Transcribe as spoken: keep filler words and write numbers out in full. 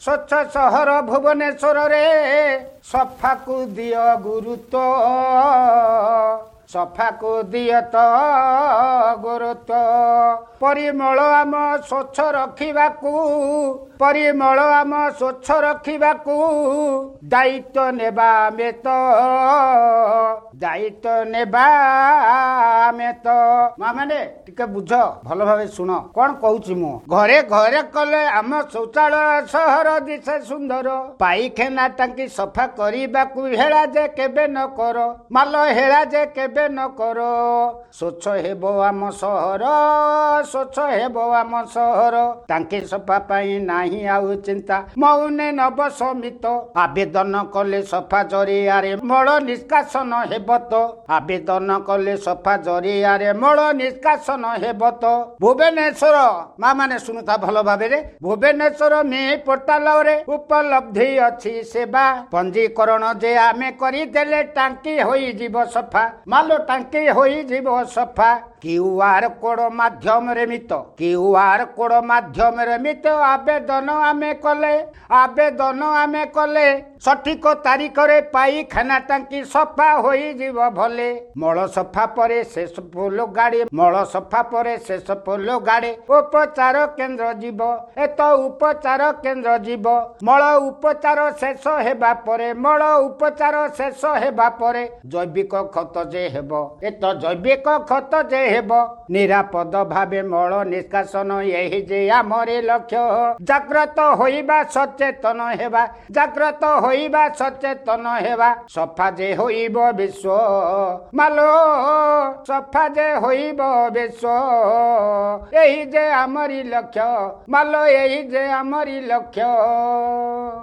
ସ୍ୱଚ୍ଛ ସହର ଭୁବନେଶ୍ୱରରେ ସଫାକୁ ଦିଅ ଗୁରୁତ୍ୱ ସଫାକୁ ଦିଅ ତ ଗୁରୁତ୍ୱ ପରିମଳ ଆମ ସ୍ୱଚ୍ଛ ରଖିବାକୁ ପରିମଳ ଆମ ସ୍ୱଚ୍ଛ ରଖିବାକୁ ଦାୟିତ୍ୱ ନେବା ଆମେ ତ ଦାୟିତ୍ୱ ନେବା ଆମେ ତ ମା ମାନେ ଟିକେ ବୁଝ ଭଲ ଭାବେ ଶୁଣ କଣ କହୁଛି ମୁଁ ଘରେ ଘରେ କଲେ ଆମ ଶୌଚାଳୟ ସହର ଦିଶେ ସୁନ୍ଦର ପାଇଖାନା ଟାଙ୍କି ସଫା କରିବାକୁ ହେଳା ଯେ କେବେ ନ କର ମାଲ ହେଳା ଯେ କେବେ ନ କର ସ୍ୱଚ୍ଛ ହେବ ଆମ ସହର ସ୍ୱଚ୍ଛ ହେବ ଆମ ସହର ଟାଙ୍କି ସଫା ପାଇଁ ନାହିଁ ଆଉ ଚିନ୍ତା ମୌନେ ନବ ସମିତ ଆବେଦନ କଲେ ସଫା ଜରିଆରେ ମଳ ନିଷ୍କାସନ ହେବ ତ ଆବେଦନ କଲେ ସଫା ଜରିଆରେ ମଳ ନିଷ୍କାସନ ହେବ ତ ଭୁବନେଶ୍ୱର ମା ମାନେ ଶୁଣୁଥା ଭଲ ଭାବରେ ଭୁବନେଶ୍ୱର ମି ପୋର୍ଟାଲରେ ଉପଲବ୍ଧି ଅଛି ସେବା ପଞ୍ଜୀକରଣ ଯେ ଆମେ କରିଦେଲେ ଟାଙ୍କି ହୋଇଯିବ ସଫା ମାଲ ଟାଙ୍କି ହୋଇଯିବ ସଫା କ୍ୟୁଆର କୋଡ ମାଧ୍ୟମରେ ମିତ କ୍ୟୁଆର କୋଡ ମାଧ୍ୟମରେ ମିତ ଆବେଦନ ଆମେ କଲେ ଆବେଦନ ଆମେ କଲେ ସଠିକ ତାରିଖରେ ପାଇଖାନା ଟାଙ୍କି ସଫା ହୋଇଯିବ ଭଲେ ମଳ ସଫା ପରେ ଶେଷ ଫୁଲ ଗାଡି ମଳ ସଫା ପରେ ଶେଷ ଫୁଲ ଗାଡି ଉପଚାର କେନ୍ଦ୍ର ଯିବ ଏତ ଉପଚାର କେନ୍ଦ୍ର ଯିବ ମଳ ଉପଚାର ଶେଷ ହେବା ପରେ ମଳ ଉପଚାର ଶେଷ ହେବା ପରେ ଜୈବିକ ଖତ ଯେ ହେବ ଏତ ଜୈବିକ ଖତ ଯେ ହେବ ନିରାପଦ ଭାବେ ମଳ ନିଷ୍କାସନ ଏହି ଯେ ଆମରି ଲକ୍ଷ୍ୟ ଜାଗ୍ରତ ହୋଇବା ସଚେତନ ହେବା ଜାଗ୍ରତ ହୋଇବା ସଚେତନ ହେବା ସଫା ଯେ ହୋଇବ ବିଶ୍ୱ ମାଲୋ ସଫା ଯେ ହୋଇବ ବିଶ୍ୱ ଏହି ଯେ ଆମରି ଲକ୍ଷ୍ୟ ମାଲୋ ଏହି ଯେ ଆମରି ଲକ୍ଷ୍ୟ।